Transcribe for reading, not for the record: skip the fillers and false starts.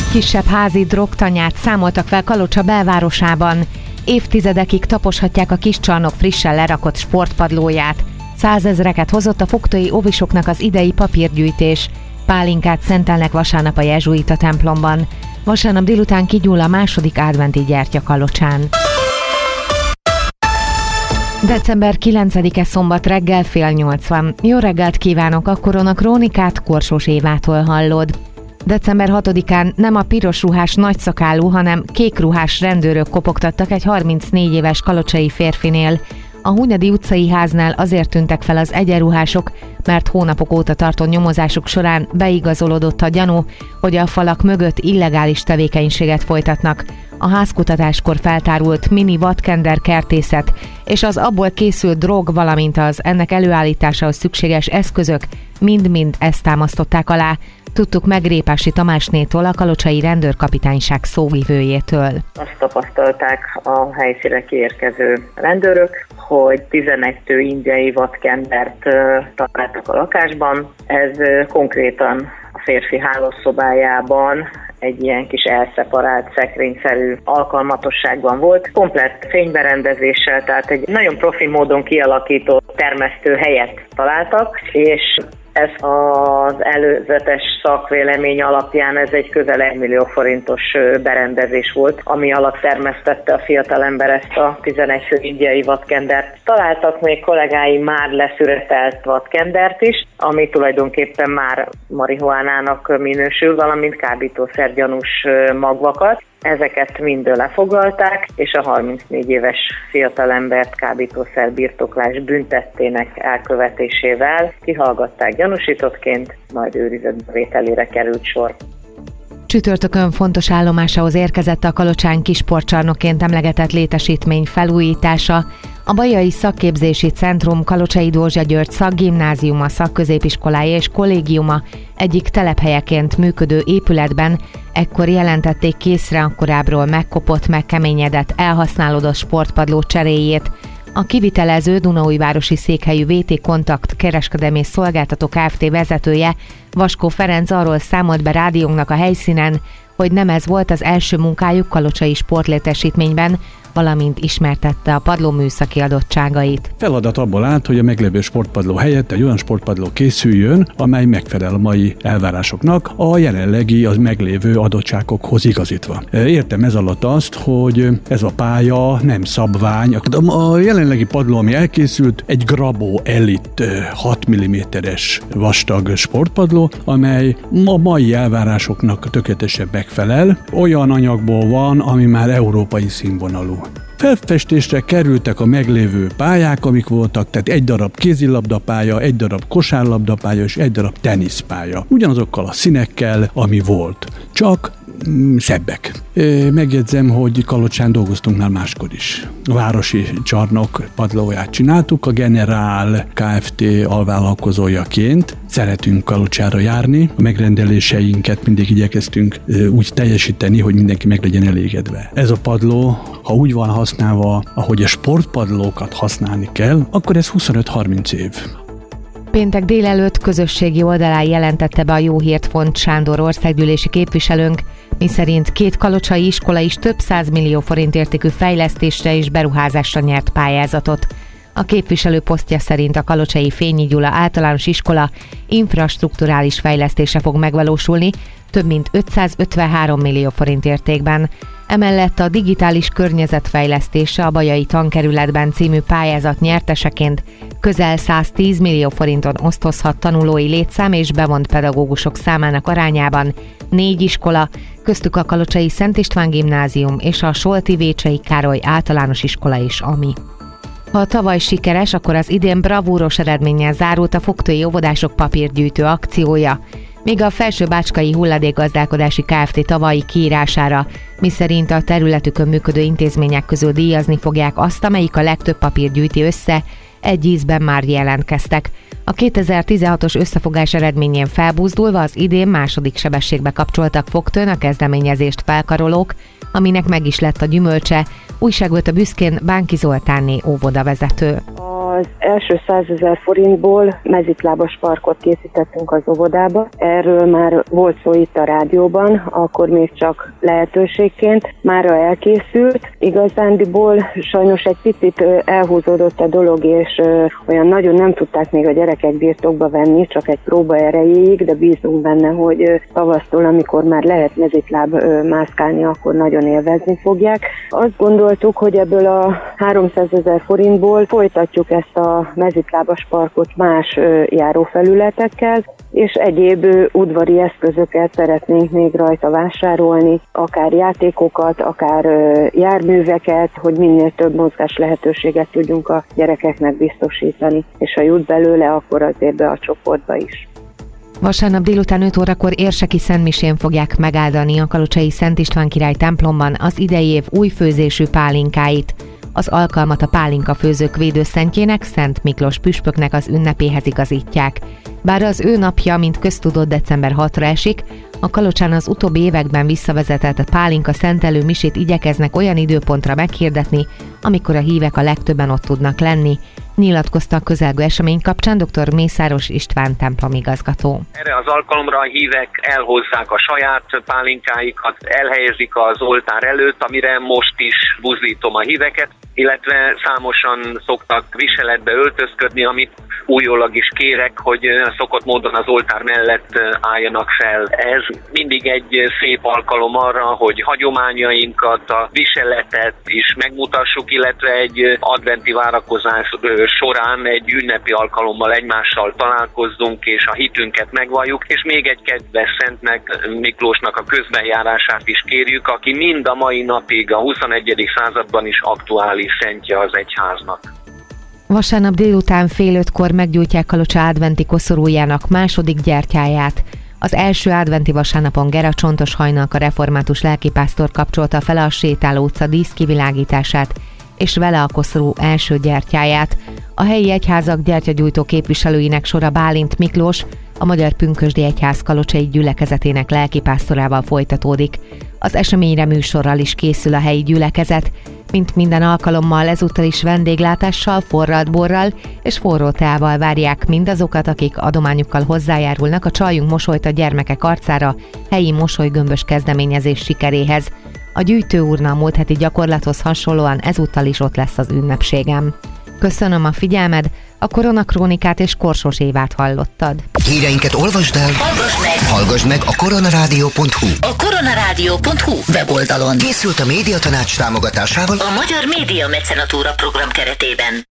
Kisebb házi drogtanyát számoltak fel Kalocsa belvárosában. Évtizedekig taposhatják a Kiscsarnok frissen lerakott sportpadlóját. 100 000-eket hozott a Fogtői óvisoknak az idei papírgyűjtés. Pálinkát szentelnek vasárnap a jezsuita templomban. Vasárnap délután kigyúl a második adventi gyertya Kalocsán. December 9-e szombat reggel 7:30 van. Jó reggelt kívánok, a Korona Krónikát Korsós Évától hallod. December 6-án nem a piros ruhás nagyszakálú, hanem kék ruhás rendőrök kopogtattak egy 34 éves kalocsai férfinél. A Hunyadi utcai háznál azért tűntek fel az egyenruhások, mert hónapok óta tartó nyomozásuk során beigazolódott a gyanú, hogy a falak mögött illegális tevékenységet folytatnak. A házkutatáskor feltárult mini vadkender kertészet és az abból készült drog, valamint az ennek előállításához szükséges eszközök mind-mind ezt támasztották alá. Tudtuk meg Répási Tamásnétól, a kalocsai rendőrkapitányság szóvivőjétől. Azt tapasztalták a helyszínre kiérkező rendőrök, hogy 11 tő indiai vadkendert találtak a lakásban. Ez konkrétan a férfi hálószobájában egy ilyen kis elszeparált szekrényszerű alkalmatosságban volt. Komplett fényberendezéssel, tehát egy nagyon profi módon kialakított termesztő helyet találtak, és ez az előzetes szakvélemény alapján ez egy közel 1 millió forintos berendezés volt, ami alatt termesztette a fiatalember ezt a 11 fő indiai vadkendert. Találtak még kollégáim már leszüretelt vadkendert is, ami tulajdonképpen már marihuánának minősül, valamint kábítószergyanús magvakat. Ezeket mind lefoglalták, és a 34 éves fiatalembert kábítószer birtoklás büntettének elkövetésével kihallgatták gyanúsítottként, majd őrizetbevételére került sor. Csütörtökön fontos állomásához érkezett a Kalocsán kisportcsarnokként emlegetett létesítmény felújítása. A Bajai Szakképzési Centrum Kalocsai Dózsa György Szakgimnáziuma, szakközépiskolája és kollégiuma egyik telephelyeként működő épületben ekkor jelentették készre a korábbról megkopott, megkeményedett, elhasználódott sportpadló cseréjét. A kivitelező Dunaújvárosi székhelyű VT Kontakt kereskedelmi és szolgáltató Kft. Vezetője, Vaskó Ferenc arról számolt be rádiónknak a helyszínen, hogy nem ez volt az első munkájuk kalocsai sportlétesítményben, valamint ismertette a padló műszaki adottságait. Feladat abból állt, hogy a meglévő sportpadló helyett egy olyan sportpadló készüljön, amely megfelel a mai elvárásoknak, a jelenlegi, az meglévő adottságokhoz igazítva. Értem ez alatt azt, hogy ez a pálya nem szabvány. A jelenlegi padló, ami elkészült, egy Grabó Elite 6 mm-es vastag sportpadló, amely a mai elvárásoknak tökéletesen megfelel. Olyan anyagból van, ami már európai színvonalú. Felfestésre kerültek a meglévő pályák, amik voltak, tehát egy darab kézilabdapálya, egy darab kosárlabdapálya és egy darab teniszpálya. Ugyanazokkal a színekkel, ami volt. Csak szebbek. Megjegyzem, hogy Kalocsán dolgoztunk már máskor is. A városi csarnok padlóját csináltuk, a Generál Kft. Alvállalkozójaként. Szeretünk Kalocsára járni, a megrendeléseinket mindig igyekeztünk úgy teljesíteni, hogy mindenki meg legyen elégedve. Ez a padló, ha úgy van használva, ahogy a sportpadlókat használni kell, akkor ez 25-30 év. Péntek délelőtt közösségi oldalán jelentette be a jó hírt Font Sándor országgyűlési képviselőnk, miszerint 2 kalocsai iskola is több 100 millió forint értékű fejlesztésre és beruházásra nyert pályázatot. A képviselő posztja szerint a kalocsai Fényi Gyula általános iskola infrastrukturális fejlesztése fog megvalósulni, több mint 553 millió forint értékben. Emellett a digitális környezetfejlesztése a Bajai Tankerületben című pályázat nyerteseként közel 110 millió forinton osztozhat tanulói létszám és bevont pedagógusok számának arányában 4 iskola, köztük a Kalocsai Szent István Gimnázium és a Solti-Vécsei Károly általános iskola is, ami. Ha tavaly sikeres, akkor az idén bravúros eredménnyel zárult a fogtői óvodások papírgyűjtő akciója. Míg a Felsőbácskai Hulladékgazdálkodási Kft. Tavalyi kiírására, miszerint a területükön működő intézmények közül díjazni fogják azt, amelyik a legtöbb papírt gyűjti össze, egy ízben már jelentkeztek. A 2016-os összefogás eredményén felbuzdulva az idén második sebességbe kapcsoltak Fogtőn a kezdeményezést felkarolók, aminek meg is lett a gyümölcse, újságolt a büszkén Bánki Zoltánné óvodavezető. A Az első 100 000 forintból mezitlábas parkot készítettünk az óvodába. Erről már volt szó itt a rádióban, akkor még csak lehetőségként. Mára elkészült. Igazándiból sajnos egy picit elhúzódott a dolog, és olyan nagyon nem tudták még a gyerekek birtokba venni, csak egy próba erejéig, de bízunk benne, hogy tavasztól, amikor már lehet mezitláb mászkálni, akkor nagyon élvezni fogják. Azt gondoltuk, hogy ebből a 300 000 forintból folytatjuk ezt a mezitlábas parkot más járófelületekkel, és egyéb udvari eszközöket szeretnénk még rajta vásárolni, akár játékokat, akár járműveket, hogy minél több mozgás lehetőséget tudjunk a gyerekeknek biztosítani, és ha jut belőle, akkor azért be a csoportba is. Vasárnap délután 5 órakor érseki szentmisén fogják megáldani a kalocsai Szent István király templomban az idei év új főzésű pálinkáit. Az alkalmat a pálinka főzők védőszentjének, Szent Miklós püspöknek az ünnepéhez igazítják. Bár az ő napja, mint köztudott, december 6-ra esik, a Kalocsán az utóbbi években visszavezetett pálinka szentelő misét igyekeznek olyan időpontra meghirdetni, amikor a hívek a legtöbben ott tudnak lenni, nyilatkozta a közelgő esemény kapcsán dr. Mészáros István templomigazgató. Erre az alkalomra a hívek elhozzák a saját pálinkáikat, elhelyezik az oltár előtt, amire most is buzdítom a híveket, illetve számosan szoktak viseletbe öltözködni, amit újólag is kérek, hogy szokott módon az oltár mellett álljanak fel. Ez mindig egy szép alkalom arra, hogy hagyományainkat, a viseletet is megmutassuk, illetve egy adventi várakozás során egy ünnepi alkalommal egymással találkozzunk, és a hitünket megvalljuk, és még egy kedves szentnek, Miklósnak a közbenjárását is kérjük, aki mind a mai napig, a 21. században is aktuális szentje az egyháznak. Vasárnap délután 4:30-kor meggyújtják Kalocsa adventi koszorújának második gyertyáját. Az első adventi vasárnapon Gera Csontos Hajnalka református lelkipásztor kapcsolta fel a Sétáló utca díszkivilágítását, és vele a koszorú első gyertyáját. A helyi egyházak gyertyagyújtó képviselőinek sora Bálint Miklós, a Magyar Pünkösdi Egyház kalocsai gyülekezetének lelkipásztorával folytatódik. Az eseményre műsorral is készül a helyi gyülekezet, mint minden alkalommal ezúttal is vendéglátással, forralt borral és forró teával várják mindazokat, akik adományukkal hozzájárulnak a Csaljunk mosolyt a gyermekek arcára helyi mosolygömbös kezdeményezés sikeréhez. A gyűjtőurna múlt heti gyakorlathoz hasonlóan ezúttal is ott lesz az ünnepségem. Köszönöm a figyelmed, a Koronakrónikát és Korsos Évát hallottad. Híreinket olvasd el, hallgass meg a koronarádió.hu. A koronarádió.hu weboldalon. Készült a Médiatanács támogatásával a Magyar Média Mecenatúra program keretében.